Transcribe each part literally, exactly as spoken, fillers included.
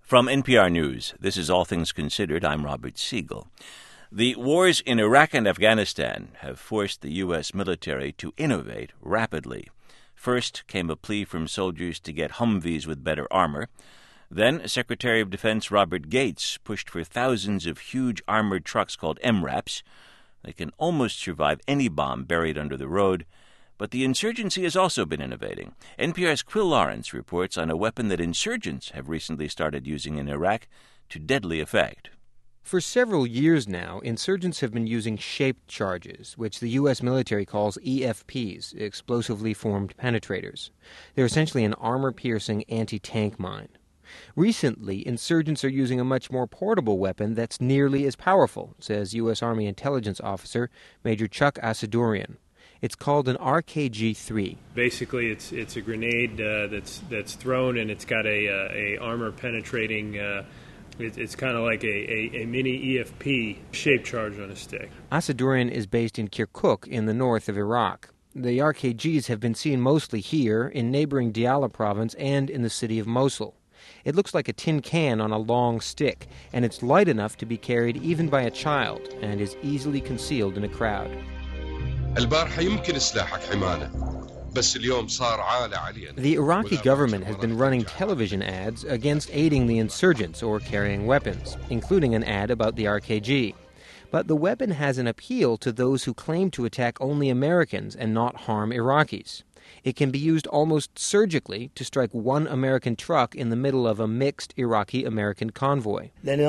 From N P R News, this is All Things Considered. I'm Robert Siegel. The wars in Iraq and Afghanistan have forced the U S military to innovate rapidly. First came a plea from soldiers to get Humvees with better armor. Then Secretary of Defense Robert Gates pushed for thousands of huge armored trucks called M RAPs. They can almost survive any bomb buried under the road. But the insurgency has also been innovating. N P R's Quill Lawrence reports on a weapon that insurgents have recently started using in Iraq to deadly effect. For several years now, insurgents have been using shaped charges, which the U S military calls E F Ps, explosively formed penetrators. They're essentially an armor-piercing anti-tank mine. Recently, insurgents are using a much more portable weapon that's nearly as powerful, says U S Army intelligence officer Major Chuck Asadoorian. It's called an R K G three. Basically, it's it's a grenade uh, that's that's thrown, and it's got a uh, a armor penetrating. Uh, it, it's kind of like a, a, a mini E F P shaped charge on a stick. Asadoorian is based in Kirkuk in the north of Iraq. The R K Gs have been seen mostly here, in neighboring Diyala province, and in the city of Mosul. It looks like a tin can on a long stick, and it's light enough to be carried even by a child, and is easily concealed in a crowd. The Iraqi government has been running television ads against aiding the insurgents or carrying weapons, including an ad about the R K G. But the weapon has an appeal to those who claim to attack only Americans and not harm Iraqis. It can be used almost surgically to strike one American truck in the middle of a mixed Iraqi-American convoy. Abu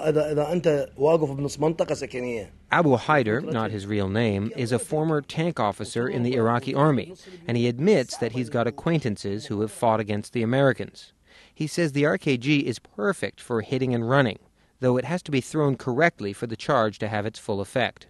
Haider, not his real name, is a former tank officer in the Iraqi army, and he admits that he's got acquaintances who have fought against the Americans. He says the R K G is perfect for hitting and running, though it has to be thrown correctly for the charge to have its full effect.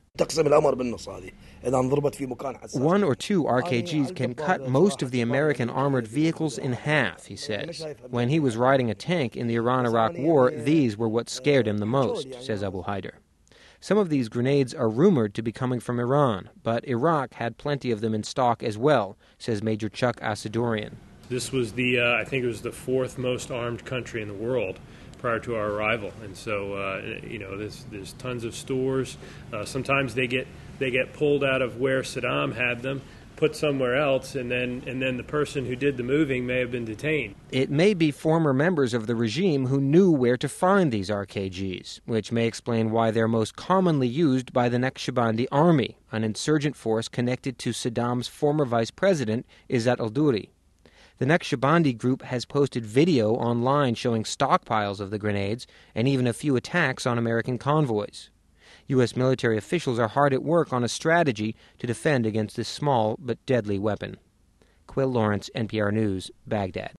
One or two R K Gs can cut most of the American armored vehicles in half, he says. When he was riding a tank in the Iran-Iraq War, these were what scared him the most, says Abu Haider. Some of these grenades are rumored to be coming from Iran, but Iraq had plenty of them in stock as well, says Major Chuck Asadoorian. This was the, uh, I think it was the fourth most armed country in the world prior to our arrival, and so uh, you know there's there's tons of stores. Uh, sometimes they get they get pulled out of where Saddam had them, put somewhere else, and then and then the person who did the moving may have been detained. It may be former members of the regime who knew where to find these R K Gs, which may explain why they're most commonly used by the Naqshbandi Army, an insurgent force connected to Saddam's former vice president, Izzat al-Duri. The Naqshbandi group has posted video online showing stockpiles of the grenades and even a few attacks on American convoys. U S military officials are hard at work on a strategy to defend against this small but deadly weapon. Quill Lawrence, N P R News, Baghdad.